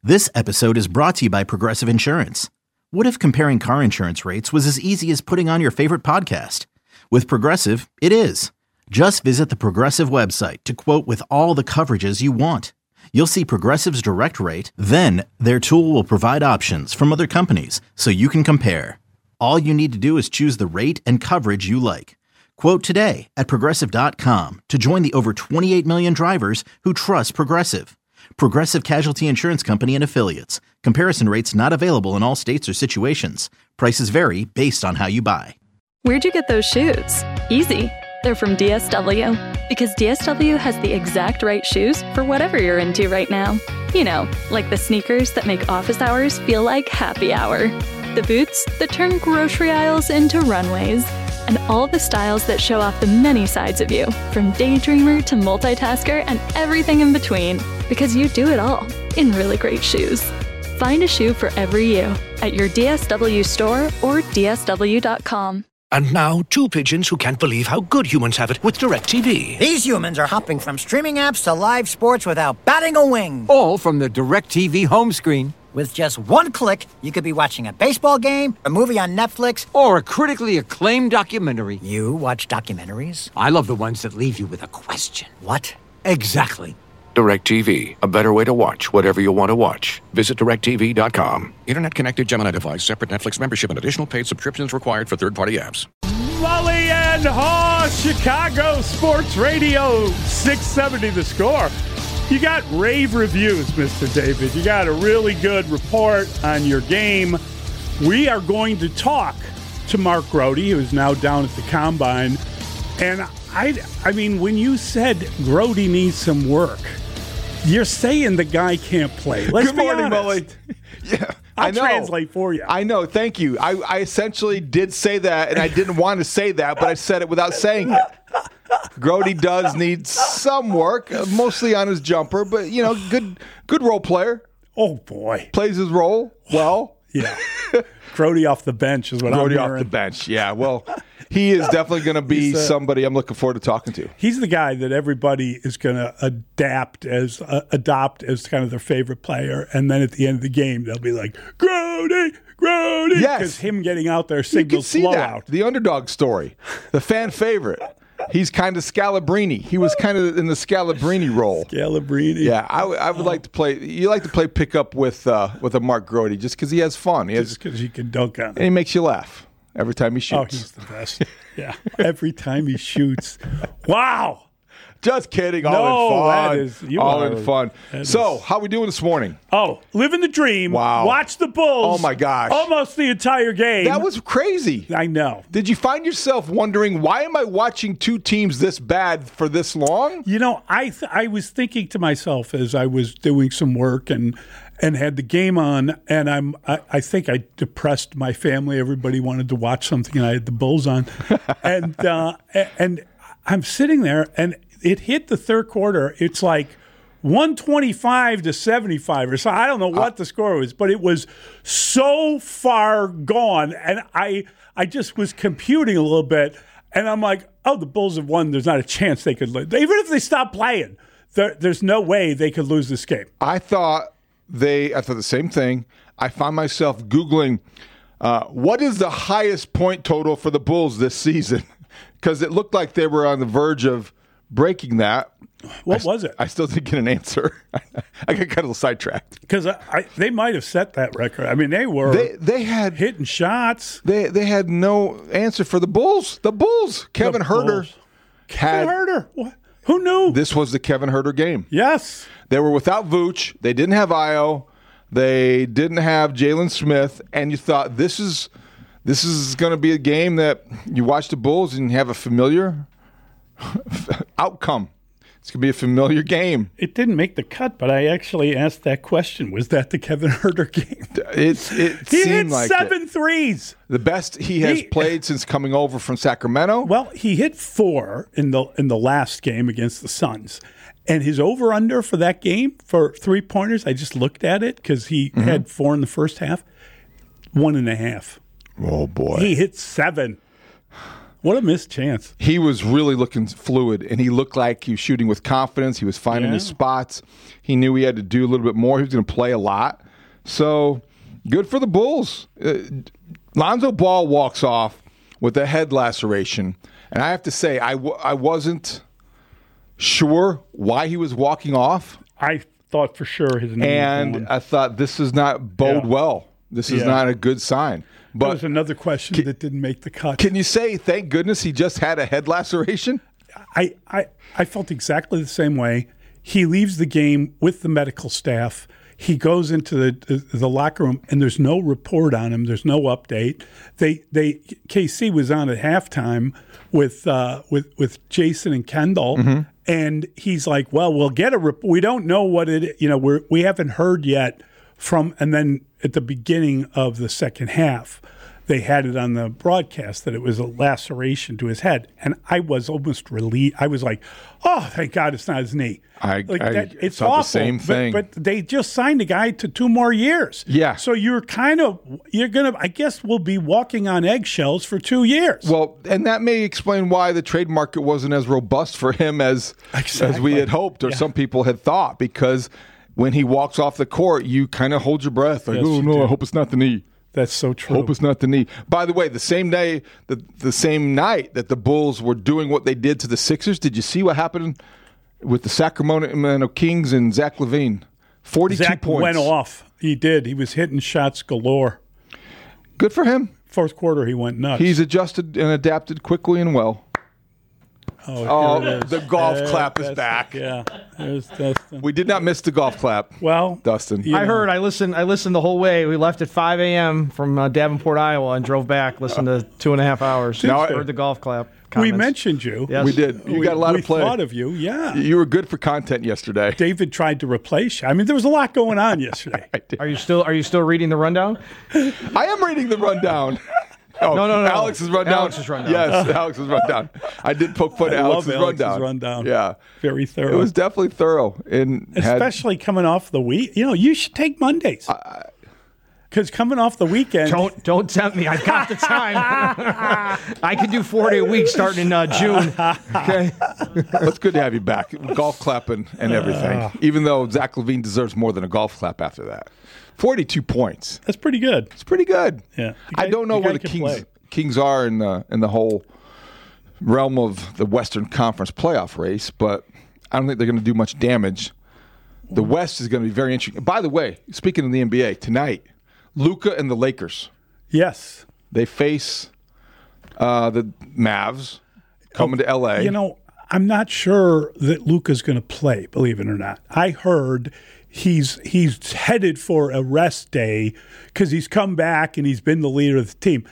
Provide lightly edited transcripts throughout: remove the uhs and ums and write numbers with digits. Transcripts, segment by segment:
This episode is brought to you by Progressive Insurance. What if comparing car insurance rates was as easy as putting on your favorite podcast? With Progressive, it is. Just visit the Progressive website to quote with all the coverages you want. You'll see Progressive's direct rate, then their tool will provide options from other companies so you can compare. All you need to do is choose the rate and coverage you like. Quote today at Progressive.com to join the over 28 million drivers who trust Progressive. Progressive Casualty Insurance Company and Affiliates. Comparison rates not available in all states or situations. Prices vary based on how you buy. Where'd you get those shoes? Easy. They're from DSW. Because DSW has the exact right shoes for whatever you're into right now. You know, like the sneakers that make office hours feel like happy hour. The boots that turn grocery aisles into runways. And all the styles that show off the many sides of you, from daydreamer to multitasker and everything in between. Because you do it all in really great shoes. Find a shoe for every you at your DSW store or DSW.com. And now, two pigeons who can't believe how good humans have it with DirecTV. These humans are hopping from streaming apps to live sports without batting a wing. All from the DirecTV home screen. With just one click, you could be watching a baseball game, a movie on Netflix, or a critically acclaimed documentary. You watch documentaries? I love the ones that leave you with a question. What? Exactly. DirecTV, a better way to watch whatever you want to watch. Visit DirecTV.com. Internet-connected Gemini device, separate Netflix membership, and additional paid subscriptions required for third-party apps. Mully and Haw, Chicago Sports Radio, 670 The Score. You got rave reviews, Mr. David. You got a really good report on your game. We are going to talk to Mark Grote, who is now down at the Combine. And I mean, when you said Grote needs some work, you're saying the guy can't play. Let's Good morning, Mully. Yeah, I'll translate for you. I know. Thank you. I essentially did say that, and I didn't want to say that, but I said it without saying it. Grote does need some work, mostly on his jumper, but, you know, good role player. Oh, boy. Plays his role well. Yeah. Grote off the bench is what I'm hearing. Grote off the bench, yeah. Well, he is definitely going to be somebody I'm looking forward to talking to. He's the guy that everybody is going to adopt as kind of their favorite player, and then at the end of the game, they'll be like, Grote, yes, because him getting out there signals blowout. The underdog story, the fan favorite. He's kind of Scalabrini. He was kind of in the Scalabrini role. Scalabrini. Yeah, I would like to play. You like to play pickup with a Mark Grote just because he has fun. Just because he can dunk on it. And he makes you laugh every time he shoots. Oh, he's the best. Yeah, every time he shoots. Wow. Just kidding. All in fun. So, how we doing this morning? Oh, living the dream. Wow. Watch the Bulls. Oh, my gosh. Almost the entire game. That was crazy. I know. Did you find yourself wondering, why am I watching two teams this bad for this long? You know, I was thinking to myself as I was doing some work and had the game on, and I think I depressed my family. Everybody wanted to watch something, and I had the Bulls on. and I'm sitting there, and it hit the third quarter. It's like 125 to 75 or so. I don't know what the score was, but it was so far gone. And I just was computing a little bit, and I'm like, oh, the Bulls have won. There's not a chance they could lose. Even if they stop playing, there's no way they could lose this game. I thought the same thing. I found myself Googling, what is the highest point total for the Bulls this season? Because it looked like they were on the verge of breaking that. What was it? I still didn't get an answer. I got kind of a little sidetracked. Because they might have set that record. I mean, they had hitting shots. They had no answer for the Bulls. The Bulls. Kevin Huerter. Kevin Huerter. What? Who knew? This was the Kevin Huerter game. Yes. They were without Vooch. They didn't have Io. They didn't have Jalen Smith. And you thought, this is going to be a game that you watch the Bulls and have a familiar outcome. It's going to be a familiar game. It didn't make the cut, but I actually asked that question. Was that the Kevin Huerter game? It he seemed hit like seven threes. The best he has played since coming over from Sacramento. Well, he hit 4 in the last game against the Suns. And his over-under for that game for three-pointers, I just looked at it because he had 4 in the first half, 1.5. Oh, boy. He hit 7. What a missed chance. He was really looking fluid, and he looked like he was shooting with confidence. He was finding his spots. He knew he had to do a little bit more. He was going to play a lot. So good for the Bulls. Lonzo Ball walks off with a head laceration. And I have to say, I wasn't sure why he was walking off. I thought for sure his name was And I thought, this does not bode well. This is not a good sign. But that was another question that didn't make the cut. Can you say, thank goodness he just had a head laceration? I felt exactly the same way. He leaves the game with the medical staff. He goes into the locker room, and there's no report on him. There's no update. KC was on at halftime with Jason and Kendall, and he's like, "Well, we'll get a report. We don't know what it. We haven't heard yet from." And then at the beginning of the second half, they had it on the broadcast that it was a laceration to his head, and I was almost relieved. I was like, "Oh, thank God it's not his knee." It's thought awful. the same thing. But they just signed a guy to 2 more years. Yeah. So you're gonna. I guess we'll be walking on eggshells for 2 years. Well, and that may explain why the trade market wasn't as robust for him as we had hoped, or some people had thought, because when he walks off the court, you kind of hold your breath. Like, Yes, oh, you no, do. I hope it's not the knee. That's so true. Hope it's not the knee. By the way, the same night that the Bulls were doing what they did to the Sixers, did you see what happened with the Sacramento Kings and Zach LaVine? 42 Zach points. went off. He did. He was hitting shots galore. Good for him. Fourth quarter, he went nuts. He's adjusted and adapted quickly and well. Oh, here it is. The golf clap is back. Yeah, there's Dustin. We did not miss the golf clap. Well, Dustin. you I know. heard. I listened the whole way. We left at 5 a.m. from Davenport, Iowa, and drove back. Listened to 2.5 hours. Now, Heard the golf clap. We comments. mentioned you. Yes. We did. You got a lot we of play. thought of you, yeah. You were good for content yesterday. David tried to replace you. I mean, there was a lot going on yesterday. Are you still reading the rundown? I am reading the rundown. Oh, No. Alex's rundown. Alex's rundown. Yes, Alex's rundown. I did poke fun at I love Alex's Alex's rundown. rundown. Yeah. Very thorough. It was definitely thorough. And Especially coming off the week. You should take Mondays. Because coming off the weekend. Don't tempt me. I've got the time. I can do 4-day weeks starting in June. Okay. It's good to have you back. Golf clapping and everything. Even though Zach LaVine deserves more than a golf clap after that. 42 points. That's pretty good. It's pretty good. Yeah. I don't know where the Kings are in the whole realm of the Western Conference playoff race, but I don't think they're going to do much damage. The West is going to be very interesting. By the way, speaking of the NBA, tonight, Luka and the Lakers. Yes. They face the Mavs coming to L.A. I'm not sure that Luka's going to play, believe it or not. I heard he's headed for a rest day because he's come back and he's been the leader of the team.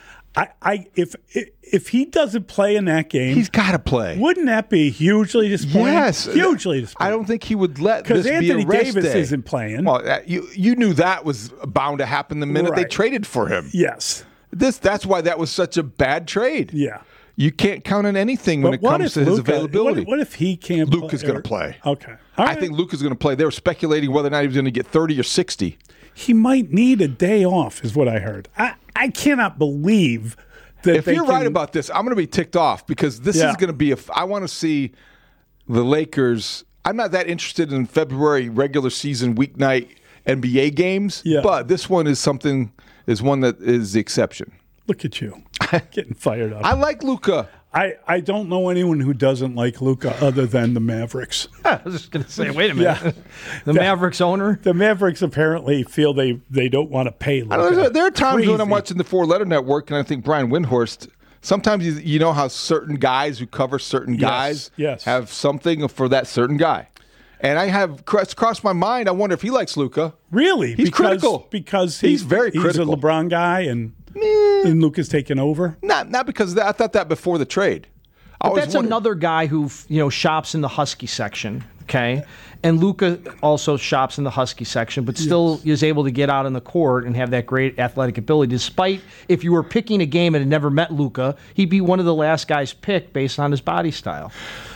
If he doesn't play in that game, He's got to play. Wouldn't that be hugely disappointing? Yes. Hugely disappointing. I don't think he would let this be a Anthony rest Davis day. isn't playing. Well, you knew that was bound to happen the minute they Right. traded for him. Yes. That's why that was such a bad trade. Yeah. You can't count on anything when But it what comes if to his Luka- availability. What if he can't play? Luka's going to play. Okay. All I right. think Luka's going to play. They were speculating whether or not he was going to get 30 or 60. He might need a day off, is what I heard. I cannot believe that If they you're right about this, I'm going to be ticked off because this Yeah. is going to be I want to see the Lakers. I'm not that interested in February regular season weeknight NBA games, Yeah. but this one is one that is the exception. Look at you getting fired up. I like Luka. I don't know anyone who doesn't like Luka other than the Mavericks. I was just going to say, wait a minute. Yeah. The Mavericks owner? The Mavericks apparently feel they don't want to pay Luka. There are times when I'm Crazy. watching the Four Letter Network and I think Brian Windhorst. Sometimes you know how certain guys who cover certain guys yes. have something for that certain guy. And I have crossed my mind. I wonder if he likes Luka. Really? He's critical. Because He's very critical. He's a LeBron guy and Luka's taken over. Not because of that. I thought that before the trade. But that's another guy who shops in the Husky section, okay? And Luka also shops in the Husky section, but still is able to get out on the court and have that great athletic ability. Despite if you were picking a game and had never met Luka, he'd be one of the last guys picked based on his body style.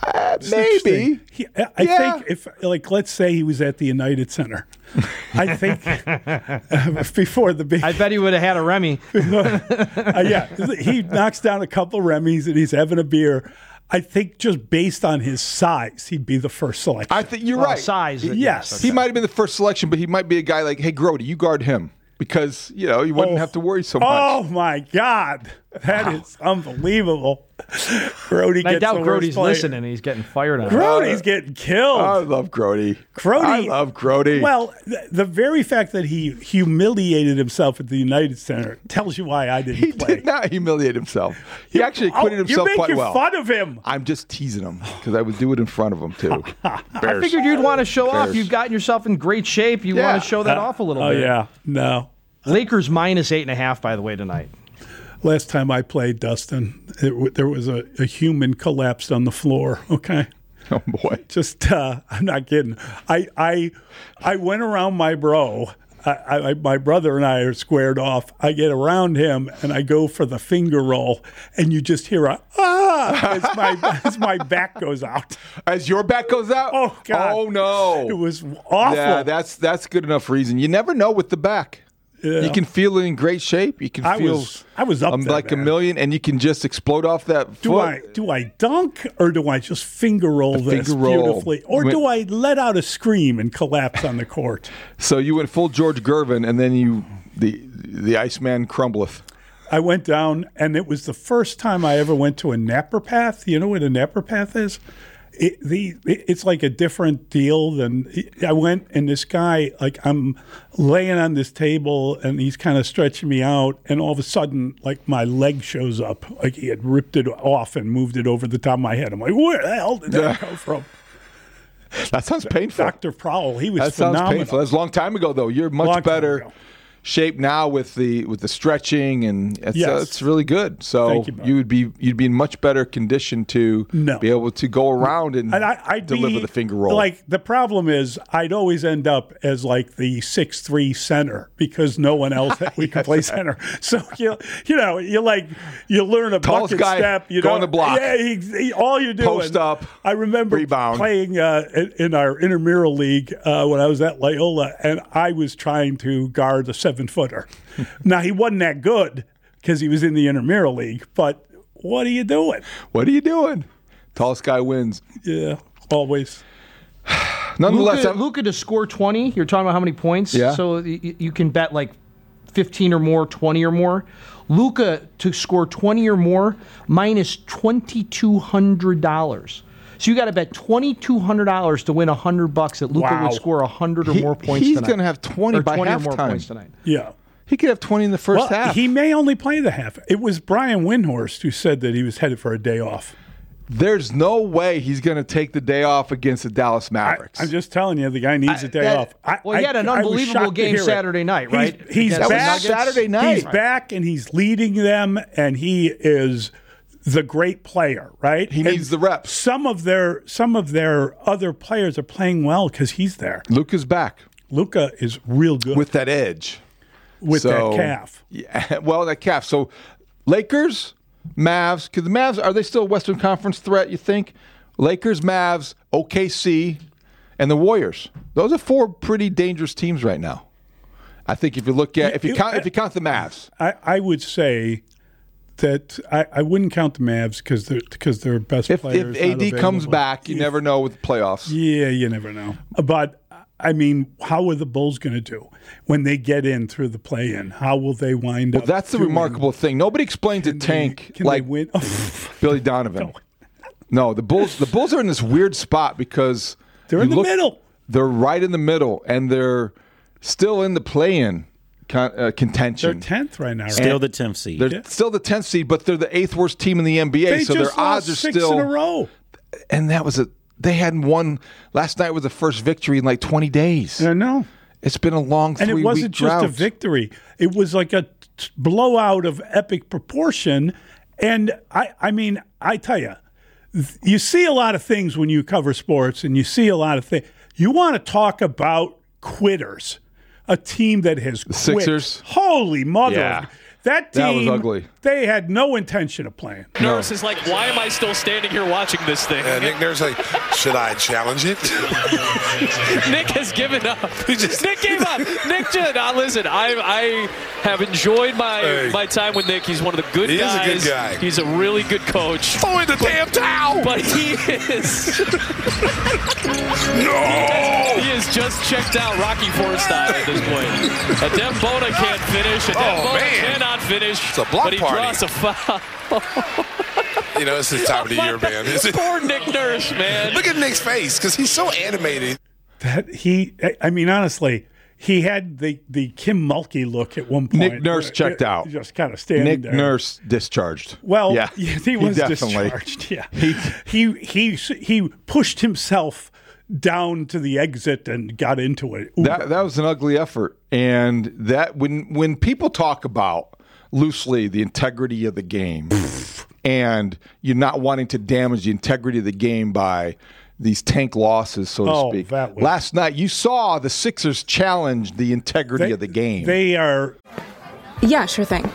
Maybe. I think if, like, let's say he was at the United Center. I think before the big. I bet he would have had a Remy. Yeah, he knocks down a couple Remy's and he's having a beer. I think just based on his size, he'd be the first selection. I think you're right. Size. Yes. He might have been the first selection, but he might be a guy like, hey, Grody, you guard him. Because, you wouldn't have to worry so much. Oh, my God. That is unbelievable. Grody I gets doubt the worst Grody's player. listening. He's getting fired on. Brody's getting killed. I love Grody. I love Grody. Well, the very fact that he humiliated himself at the United Center tells you why I didn't He play. did not humiliate himself. He actually acquitted himself You're quite making well. fun of him. I'm just teasing him because I would do it in front of him, too. I figured you'd want to show off. Bears. You've gotten yourself in great shape. You want to show that off a little Oh, bit. yeah. No. Lakers minus 8.5, by the way, tonight. Last time I played, Dustin, there was a human collapsed on the floor, okay? Oh, boy. Just, I'm not kidding. I went around my bro. My brother and I are squared off. I get around him, and I go for the finger roll, and you just hear a, as my back goes out. As your back goes out? Oh, God. Oh, no. It was awful. Yeah, that's good enough reason. You never know with the back. Yeah. You can feel it in great shape. You can feel I was up there, like man. a million, and you can just explode off that foot. Do I dunk or do I just finger roll this finger roll. beautifully, or do I let out a scream and collapse on the court? So you went full George Gervin, and then the Iceman crumbleth. I went down, and it was the first time I ever went to a naturopath. You know what a naturopath is? It's like a different deal than I went, and this guy, like, I'm laying on this table and he's kind of stretching me out, and all of a sudden, like, my leg shows up, like he had ripped it off and moved it over the top of my head. I'm like, where the hell did that come from? That sounds painful. Dr. Prowell, he was That phenomenal. sounds painful. That's a long time ago, though. You're much Long time better ago. shape now with the stretching, and Yes. it's really good. So Thank you, Bob. you'd be in much better condition to be able to go around and I'd deliver be, the finger roll. Like, the problem is I'd always end up as like the 6'3" center because no one else we could play center. So you learn a Tallest bucket guy, step. You go know, on the block. Yeah, all you're doing. Post up, I remember rebound. playing in our intramural league when I was at Loyola, and I was trying to guard a 7-footer. Now, he wasn't that good because he was in the intramural league, but what are you doing? What are you doing? Tallest guy wins. Yeah, always. Nonetheless, Luka to score 20. You're talking about how many points? Yeah. So you can bet like 15 or more, 20 or more. Luka to score 20 or more minus $2,200. So you got to bet $2,200 to win $100 that Luka Wow. would score 100 or more points he's tonight. going to have 20 or by 20 or more halftime. points tonight. Yeah. He could have 20 in the first half. He may only play the half. It was Brian Windhorst who said that he was headed for a day off. There's no way he's going to take the day off against the Dallas Mavericks. I'm just telling you, the guy needs a day off. He had an I was unbelievable shocked to game hear it. Saturday night, right? He's Against the back. Nuggets. Saturday night. He's back, and he's leading them, and he is the great player, right? He needs the reps. Some of their other players are playing well because he's there. Luka's back Luka is real good with that edge. with So, that calf. Yeah, well, that calf. So, Lakers, Mavs, because the Mavs, are they still a Western Conference threat, you think? Lakers, Mavs, OKC, and the Warriors. Those are four pretty dangerous teams right now. I think if you look at, if you count the Mavs. I would say that I wouldn't count the Mavs because their best If players. AD not comes available. back, you never know with the playoffs. Yeah, you never know. But I mean, how are the Bulls going to do when they get in through the play-in? How will they wind up? Well, that's the doing? remarkable thing. Nobody explains a tank Can like they win? Billy Donovan. No, the Bulls are in this weird spot because They're in the middle. They're right in the middle, and they're still in the play-in contention. They're 10th right now. Right? Still the 10th seed. They're still the 10th seed, but they're the 8th worst team in the NBA, They so just their odds are lost 6 still in a row. And that was they hadn't won. Last night was the first victory in like 20 days. I know. It's been a long 3-week And it wasn't just drought. a victory. It was like a blowout of epic proportion. And I mean, I tell you, you see a lot of things when you cover sports, and you see a lot of things. You want to talk about quitters, a team that has quit. Sixers? Holy mother. Yeah. That team, That was ugly. they had no intention of playing. Nurse is like, why am I still standing here watching this thing? Nick Nurse like, should I challenge it? Nick has given up. Nick gave up. Nick just, listen, I have enjoyed my time with Nick. He's one of the good guys. He is a good guy. He's a really good coach. Throw in the damn towel! But he is... No! He has just checked out Rocky IV style at this point. Adem Bona can't finish. Adem Bona cannot finish. It's a block but he party. draws a foul. It's the time of the year, man. Poor Nick Nurse, man. Look at Nick's face, because he's so animated. Honestly, he had the Kim Mulkey look at one point. Nick Nurse checked out. Just kind of standing there. Nick Nurse discharged. Well, yeah, he was definitely discharged. Yeah, he pushed himself down to the exit and got into it. That was an ugly effort, and that when people talk about loosely the integrity of the game, and you're not wanting to damage the integrity of the game by these tank losses, so to speak. Last night, you saw the Sixers challenge the integrity of the game. They are... Yeah, sure thing.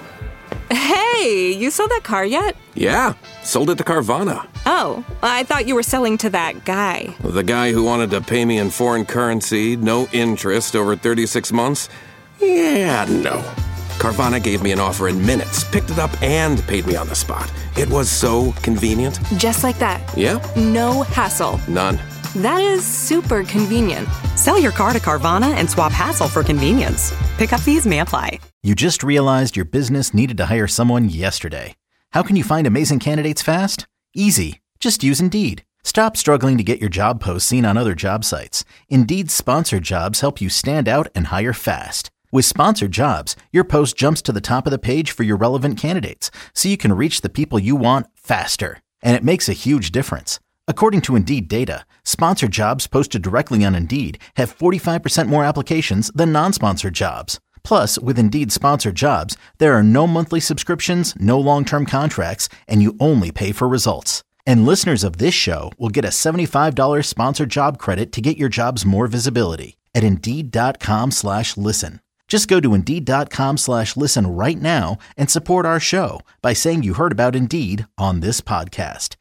Hey, you sold that car yet? Yeah, sold it to Carvana. Oh, I thought you were selling to that guy. The guy who wanted to pay me in foreign currency, no interest, over 36 months? Yeah, no. Carvana gave me an offer in minutes, picked it up, and paid me on the spot. It was so convenient. Just like that. Yeah. No hassle. None. That is super convenient. Sell your car to Carvana and swap hassle for convenience. Pickup fees may apply. You just realized your business needed to hire someone yesterday. How can you find amazing candidates fast? Easy. Just use Indeed. Stop struggling to get your job posts seen on other job sites. Indeed's sponsored jobs help you stand out and hire fast. With sponsored jobs, your post jumps to the top of the page for your relevant candidates, so you can reach the people you want faster. And it makes a huge difference. According to Indeed data, sponsored jobs posted directly on Indeed have 45% more applications than non-sponsored jobs. Plus, with Indeed sponsored jobs, there are no monthly subscriptions, no long-term contracts, and you only pay for results. And listeners of this show will get a $75 sponsored job credit to get your jobs more visibility at Indeed.com/listen. Just go to Indeed.com/listen right now and support our show by saying you heard about Indeed on this podcast.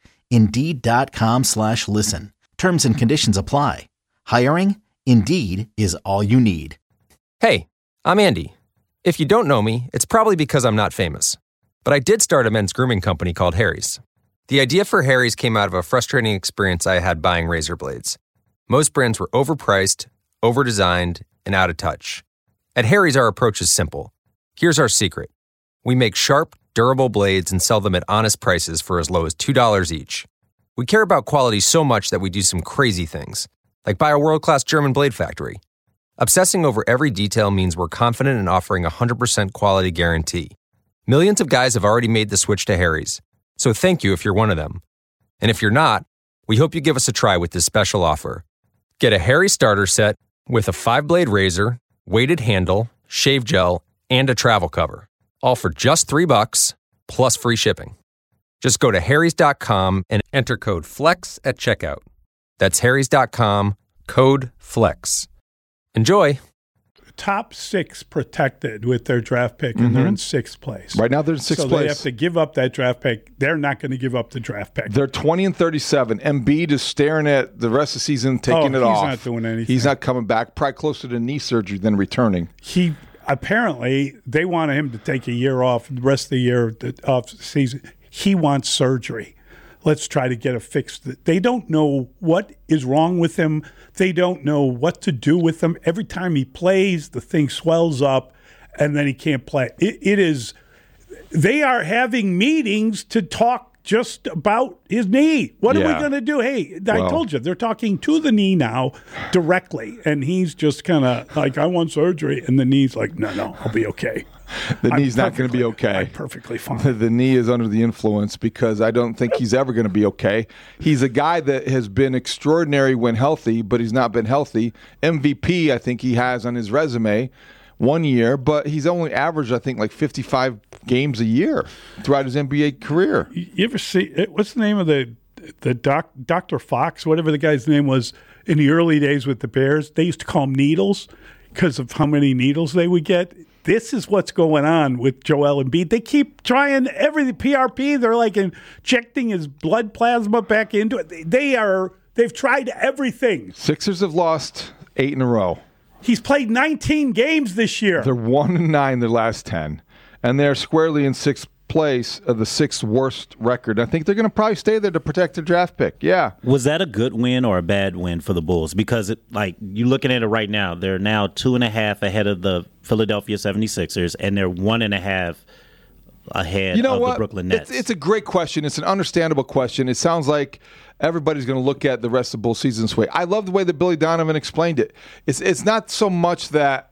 Indeed.com/listen. Terms and conditions apply. Hiring? Indeed is all you need. Hey, I'm Andy. If you don't know me, it's probably because I'm not famous. But I did start a men's grooming company called Harry's. The idea for Harry's came out of a frustrating experience I had buying razor blades. Most brands were overpriced, overdesigned, and out of touch. At Harry's, our approach is simple. Here's our secret. We make sharp, durable blades and sell them at honest prices for as low as $2 each. We care about quality so much that we do some crazy things, like buy a world-class German blade factory. Obsessing over every detail means we're confident in offering a 100% quality guarantee. Millions of guys have already made the switch to Harry's, so thank you if you're one of them. And if you're not, we hope you give us a try with this special offer. Get a Harry's starter set with a 5-blade razor, weighted handle, shave gel, and a travel cover. All for just $3 plus free shipping. Just go to harrys.com and enter code FLEX at checkout. That's harrys.com, code FLEX. Enjoy. Top 6 protected with their draft pick, and they're in 6th place. Right now they're in 6th place. So they have to give up that draft pick. They're not going to give up the draft pick. They're 20-37. Embiid is staring at the rest of the season, taking it off. He's not doing anything. He's not coming back. Probably closer to knee surgery than returning. Apparently, they wanted him to take a year off, the rest of the year off the season. He wants surgery. Let's try to get it fixed. They don't know what is wrong with him. They don't know what to do with him. Every time he plays, the thing swells up, and then he can't play. They are having meetings to talk just about his knee. What are we going to do? Hey, I told you, they're talking to the knee now directly, and he's just kind of like, I want surgery. And the knee's like, no, I'll be okay. The knee's not going to be okay. I'm perfectly fine. The knee is under the influence because I don't think he's ever going to be okay. He's a guy that has been extraordinary when healthy, but he's not been healthy. MVP, I think he has on his resume 1 year, but he's only averaged, I think, like 55 games a year throughout his NBA career. You ever see, what's the name of the Dr. Fox, whatever the guy's name was in the early days with the Bears? They used to call him Needles because of how many needles they would get. this is what's going on with Joel Embiid. They keep trying everything. PRP, they're like injecting his blood plasma back into it. They've tried everything. Sixers have lost 8 in a row. He's played 19 games this year. They're 1-9 their last 10. And they're squarely in 6th place of the 6th worst record. I think they're going to probably stay there to protect their draft pick. Yeah. Was that a good win or a bad win for the Bulls? Because, you're looking at it right now, they're now 2.5 ahead of the Philadelphia 76ers, and they're 1.5 ahead of the Brooklyn Nets. It's a great question. It's an understandable question. It sounds like everybody's going to look at the rest of the Bulls season this way. I love the way that Billy Donovan explained it. It's not so much that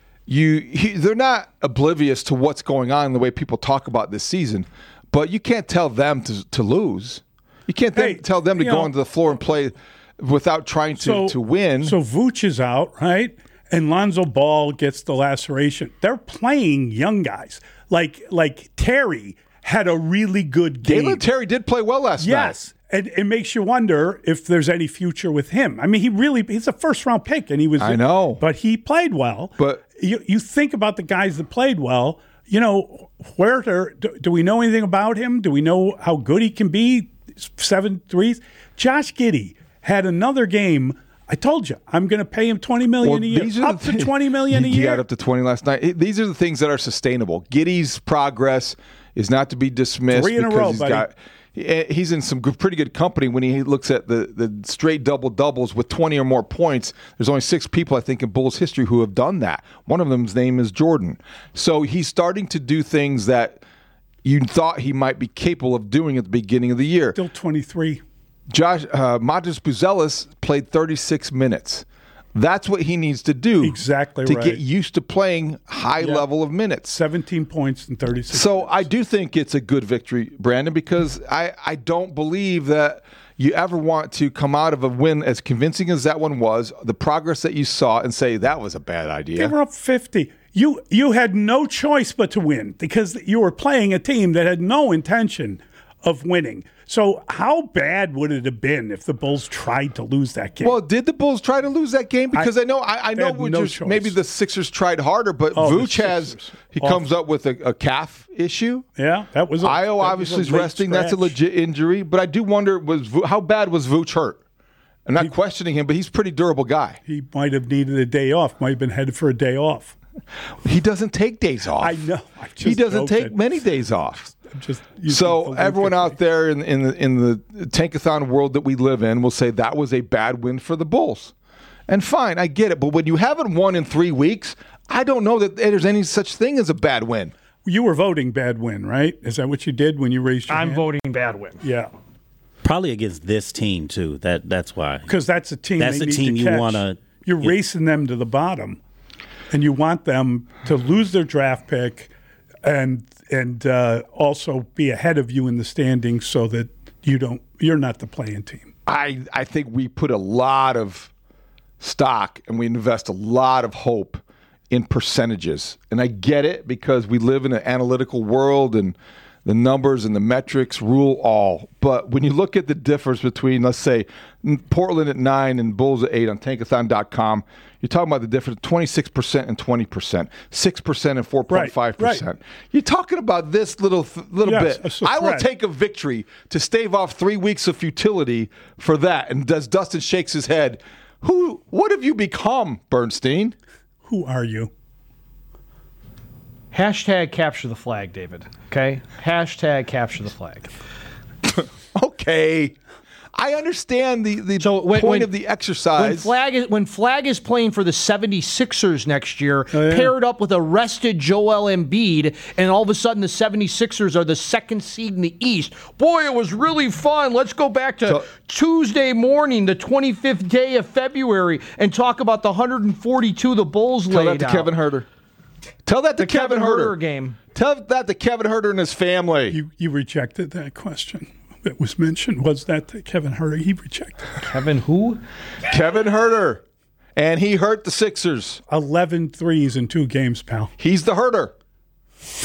they're not oblivious to what's going on in the way people talk about this season, but you can't tell them to lose. You can't tell them to go onto the floor and play without trying to win. So Vooch is out, right? And Lonzo Ball gets the laceration. They're playing young guys. Like Terry had a really good game. Galen Terry did play well last night. Yes. And it makes you wonder if there's any future with him. I mean, he's a first-round pick, and he was. I know. But he played well. But you think about the guys that played well, Huerter, do we know anything about him? Do we know how good he can be? 7 threes. Josh Giddey had another game. I told you, I'm going to pay him $20 million a year. Up to $20 million a year. He got up to 20 last night. These are the things that are sustainable. Giddey's progress is not to be dismissed. 3 in a row, buddy. He's in some pretty good company when he looks at the straight double-doubles with 20 or more points. There's only 6 people, I think, in Bulls history who have done that. One of them's name is Jordan. So he's starting to do things that you thought he might be capable of doing at the beginning of the year. Still 23. Modris Buzelis played 36 minutes. That's what he needs to do. Exactly to right. get used to playing high level of minutes. 17 points in 36 So minutes. I do think it's a good victory, Brandon, because I don't believe that you ever want to come out of a win as convincing as that one was, the progress that you saw, and say that was a bad idea. They were up 50. You had no choice but to win because you were playing a team that had no intention of winning. So how bad would it have been if the Bulls tried to lose that game? Well, did the Bulls try to lose that game? Because I know maybe the Sixers tried harder, but Vooch comes up with a calf issue. Yeah, that was. Io obviously is resting. That's a legit injury. But I do wonder how bad was Vooch hurt? I'm not questioning him, but he's a pretty durable guy. He might have needed a day off. Might have been headed for a day off. He doesn't take days off. I know. He doesn't take many days off. So everyone out there in the tankathon world that we live in will say that was a bad win for the Bulls. And fine, I get it. But when you haven't won in 3 weeks, I don't know that there's any such thing as a bad win. You were voting bad win, right? Is that what you did when you raised your hand? I'm voting bad win. Yeah. Probably against this team, too. That's why. Because that's a team that's they a need team to you catch. want to. You're racing them to the bottom, and you want them to lose their draft pick and also be ahead of you in the standings so that you're not the playing team. I think we put a lot of stock and we invest a lot of hope in percentages. And I get it because we live in an analytical world and the numbers and the metrics rule all. But when you look at the difference between, let's say, Portland at 9 and Bulls at 8 on tankathon.com, you're talking about the difference 26% and 20%, 6% and 4.5%. Right. You're talking about this little bit. I will take a victory to stave off 3 weeks of futility for that. And as Dustin shakes his head, what have you become, Bernstein? Who are you? Hashtag capture the flag, David. Okay? Hashtag capture the flag. Okay. I understand the point of the exercise. When Flag is playing for the 76ers next year, paired up with a rested Joel Embiid, and all of a sudden the 76ers are the 2nd seed in the East. Boy, it was really fun. Let's go back to Tuesday morning, the 25th day of February, and talk about the 142 the Bulls laid out. Tell that to Kevin Huerter. Tell that to Kevin Huerter game. Tell that to Kevin Huerter and his family. You rejected that question. That was mentioned. Was that Kevin Huerter? He rejected. Kevin who? Kevin Huerter. And he hurt the Sixers. 11 threes in 2 games, pal. He's the Huerter.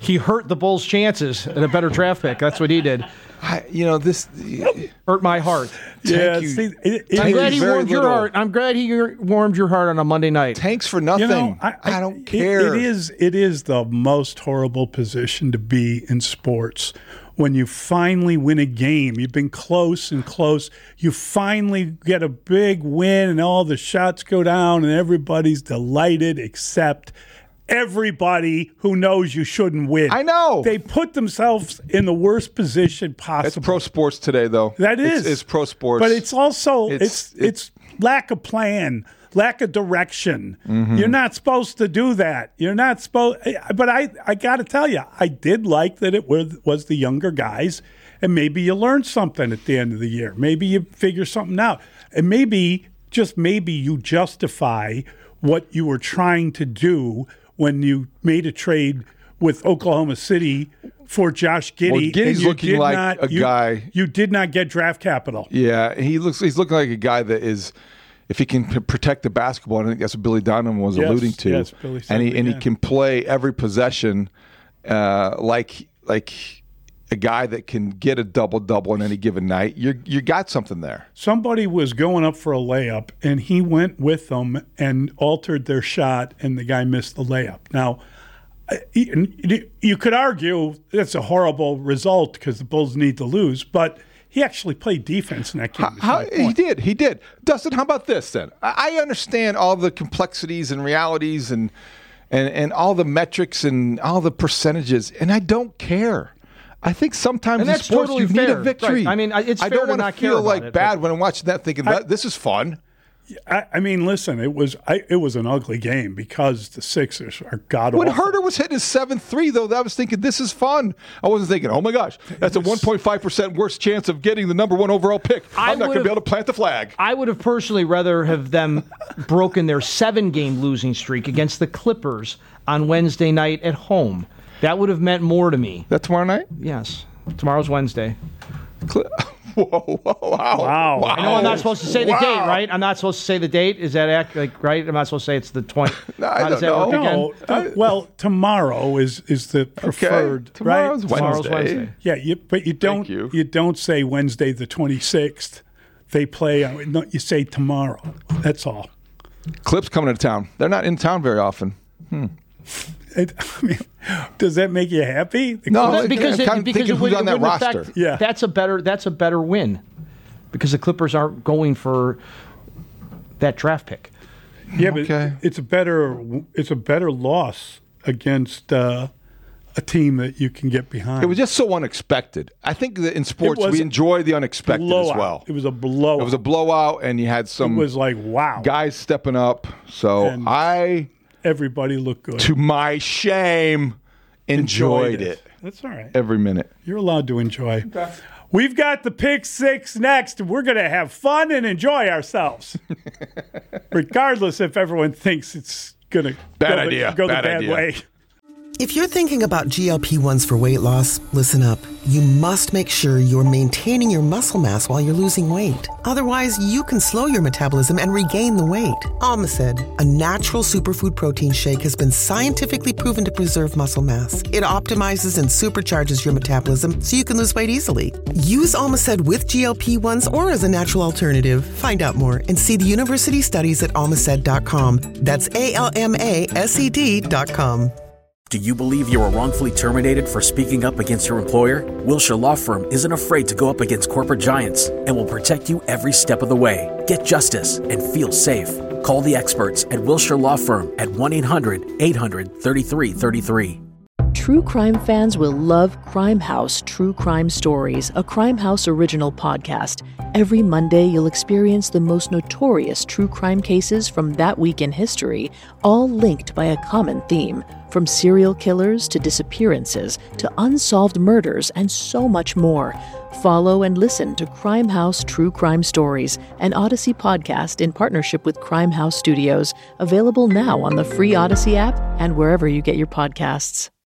He hurt the Bulls' chances at a better draft pick. That's what he did. This hurt my heart. Yeah, I'm glad he warmed your heart. I'm glad he warmed your heart on a Monday night. Tanks for nothing. I don't care. It is the most horrible position to be in sports. When you finally win a game, you've been close and close. You finally get a big win, and all the shots go down, and everybody's delighted except everybody who knows you shouldn't win. I know. They put themselves in the worst position possible. It's pro sports today, though. That is. It's pro sports. But it's also it's lack of plan, lack of direction. Mm-hmm. You're not supposed to do that. You're not supposed. But I got to tell you, I did like that it was the younger guys, and maybe you learned something at the end of the year. Maybe you figure something out, and maybe you justify what you were trying to do when you made a trade with Oklahoma City for Josh Giddey. Well, Giddey's looking like a guy. You did not get draft capital. Yeah, he's looking like a guy that is, if he can protect the basketball, and I think that's what Billy Donovan was alluding to. Yes, Billy said and he can play every possession like a guy that can get a double-double on any given night. You got something there. Somebody was going up for a layup, and he went with them and altered their shot, and the guy missed the layup. Now, you could argue that's a horrible result because the Bulls need to lose, but he actually played defense in that game. He did. Dustin, how about this then? I understand all the complexities and realities and all the metrics and all the percentages, and I don't care. I think sometimes in sports totally you need a victory. Right. I mean, it's I fair don't to want to not care feel about like it, bad when I'm watching that thinking, this is fun. I mean, listen, it was an ugly game because the Sixers are god-awful. When Herter was hitting his 7-3, though, I was thinking, this is fun. I wasn't thinking, oh, my gosh, that's a 1.5% worse chance of getting the number one overall pick. I'm not going to be able to plant the flag. I would have personally rather have them broken their 7-game losing streak against the Clippers on Wednesday night at home. That would have meant more to me. That tomorrow night? Yes. Tomorrow's Wednesday. Wow. I know I'm not supposed to say the date, right? I'm not supposed to say the date. Is that right? I'm not supposed to say it's the 20th. No, I don't know. Well, tomorrow is the preferred, okay. Tomorrow's right? Wednesday. Yeah, but you don't say Wednesday the 26th. They play. You say tomorrow. That's all. Clips coming to town. They're not in town very often. Does that make you happy? No, because it who's on that roster. Affect, that's a better win because the Clippers aren't going for that draft pick. Yeah, but it's a better loss against a team that you can get behind. It was just so unexpected. I think that in sports we enjoy the unexpected as well. It was a blowout. It was a blowout, and you had some. It was like wow, guys stepping up. So everybody looked good. To my shame, enjoyed it. That's all right. Every minute. You're allowed to enjoy. Okay. We've got the Pick Six next. We're going to have fun and enjoy ourselves. Regardless if everyone thinks it's going to go the bad way. If you're thinking about GLP-1s for weight loss, listen up. You must make sure you're maintaining your muscle mass while you're losing weight. Otherwise, you can slow your metabolism and regain the weight. Almacid, a natural superfood protein shake, has been scientifically proven to preserve muscle mass. It optimizes and supercharges your metabolism so you can lose weight easily. Use Almacid with GLP-1s or as a natural alternative. Find out more and see the university studies at almacid.com. That's ALMASED.com. Do you believe you were wrongfully terminated for speaking up against your employer? Wilshire Law Firm isn't afraid to go up against corporate giants and will protect you every step of the way. Get justice and feel safe. Call the experts at Wilshire Law Firm at 1-800-800-3333. True crime fans will love Crime House True Crime Stories, a Crime House original podcast. Every Monday, you'll experience the most notorious true crime cases from that week in history, all linked by a common theme. From serial killers to disappearances to unsolved murders and so much more. Follow and listen to Crime House True Crime Stories, an Odyssey podcast in partnership with Crime House Studios, available now on the free Odyssey app and wherever you get your podcasts.